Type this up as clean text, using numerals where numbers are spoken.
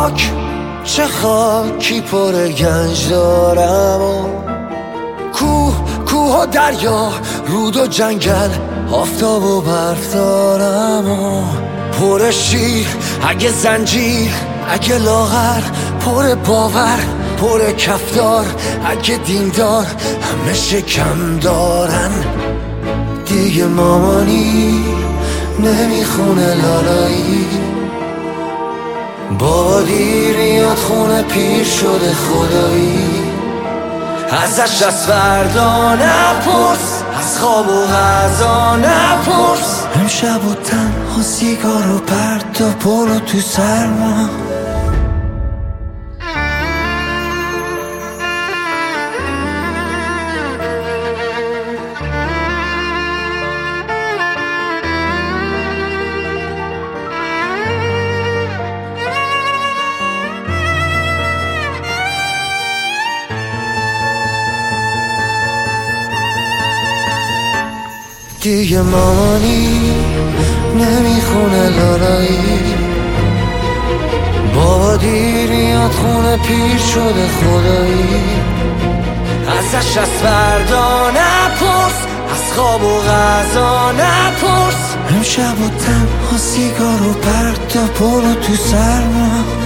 چه خاکی پر گنج دارم و کوه و دریا، رود و جنگل، آفتاب و برف دارم و پر شیر، اگه زنجیر، اگه لاغر، پر باور، پر کفدار، اگه دیندار، همه شکم دارن. دیگه مامانی نمیخونه لالایی، بابا دیر میاد خونه پیر شده خدایی. ازش از فردا نپرس، از خواب و غذا نپرس، امشب و تنها سیگار و پرت و پلو تو سرما. دیگه مامانی نمیخونه لالایی، بابا دیر میاد خونه پیر شده خدایی. ازش از فردا نپرس، از خواب و غذا نپرس، امشب و تنها سیگار و پرت و پلو تو سرما.